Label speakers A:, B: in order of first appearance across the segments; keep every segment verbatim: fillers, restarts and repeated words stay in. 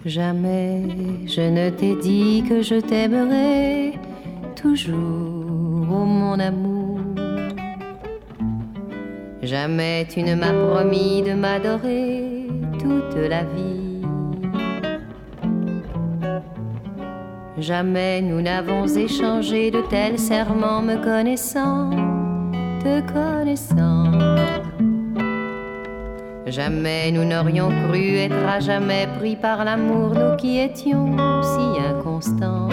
A: Jamais je ne t'ai dit que je t'aimerai toujours, ô mon amour. Jamais tu ne m'as promis de m'adorer toute la vie. Jamais nous n'avons échangé de tels serments, me connaissant, te connaissant. Jamais nous n'aurions cru être à jamais pris par l'amour, nous qui étions si inconstants.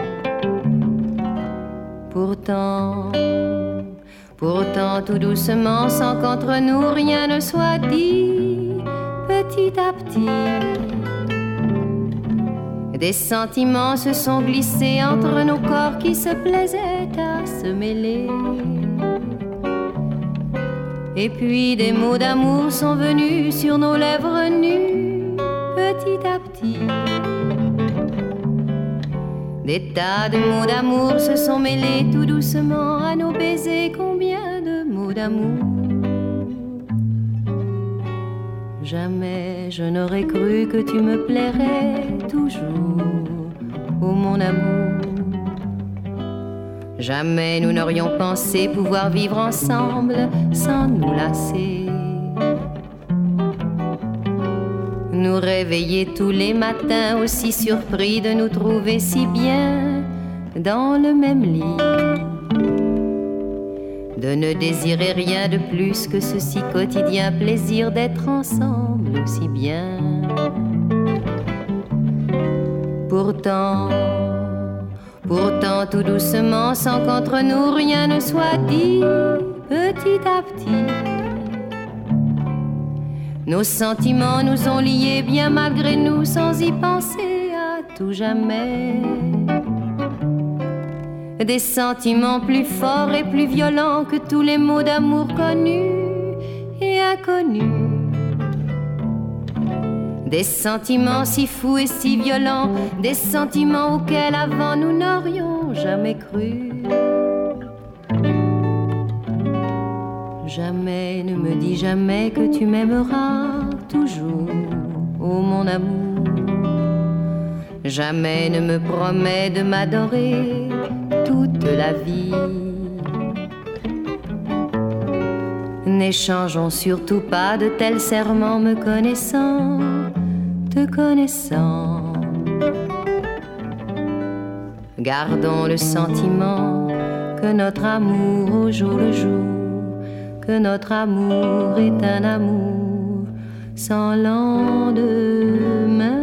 A: Pourtant, pourtant tout doucement, sans qu'entre nous rien ne soit dit, petit à petit, des sentiments se sont glissés entre nos corps qui se plaisaient à se mêler. Et puis des mots d'amour sont venus sur nos lèvres nues, petit à petit. Des tas de mots d'amour se sont mêlés tout doucement à nos baisers. Combien de mots d'amour? Jamais je n'aurais cru que tu me plairais toujours, ô mon amour. Jamais nous n'aurions pensé pouvoir vivre ensemble sans nous lasser. Nous réveiller tous les matins aussi surpris de nous trouver si bien dans le même lit. De ne désirer rien de plus que ce si quotidien plaisir d'être ensemble aussi bien. Pourtant, Pourtant tout doucement, sans qu'entre nous rien ne soit dit, petit à petit, nos sentiments nous ont liés bien malgré nous, sans y penser à tout jamais. Des sentiments plus forts et plus violents que tous les mots d'amour connus et inconnus. Des sentiments si fous et si violents, des sentiments auxquels avant nous n'aurions jamais cru. Jamais ne me dis jamais que tu m'aimeras toujours, ô mon amour. Jamais ne me promets de m'adorer toute la vie. N'échangeons surtout pas de tels serments, me connaissant, te connaissant. Gardons le sentiment que notre amour au jour le jour, que notre amour est un amour sans lendemain.